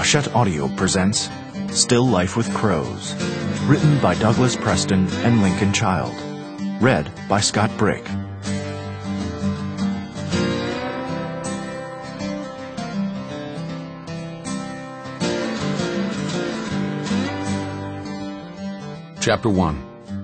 Hachette Audio presents Still Life with Crows, written by Douglas Preston and Lincoln Child, read by Scott Brick. Chapter 1.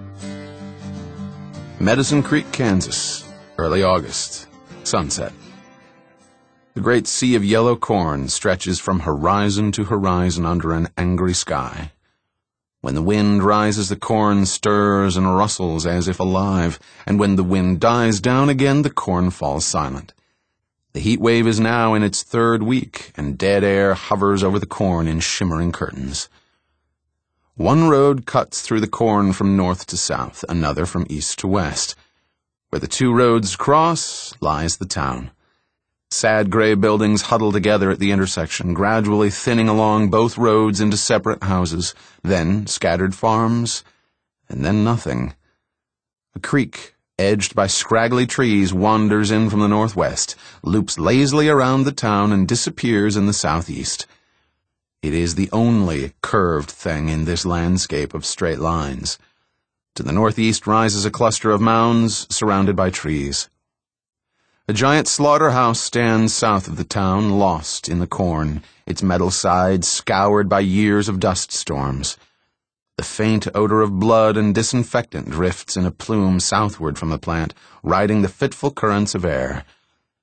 Medicine Creek, Kansas, early August, sunset. The great sea of yellow corn stretches from horizon to horizon under an angry sky. When the wind rises, the corn stirs and rustles as if alive, and when the wind dies down again, the corn falls silent. The heat wave is now in its third week, and dead air hovers over the corn in shimmering curtains. One road cuts through the corn from north to south, another from east to west. Where the two roads cross lies the town. Sad gray buildings huddle together at the intersection, gradually thinning along both roads into separate houses, then scattered farms, and then nothing. A creek, edged by scraggly trees, wanders in from the northwest, loops lazily around the town, and disappears in the southeast. It is the only curved thing in this landscape of straight lines. To the northeast rises a cluster of mounds surrounded by trees. A giant slaughterhouse stands south of the town, lost in the corn, its metal sides scoured by years of dust storms. The faint odor of blood and disinfectant drifts in a plume southward from the plant, riding the fitful currents of air.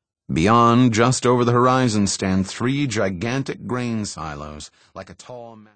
Beyond, just over the horizon, stand three gigantic grain silos, like a tall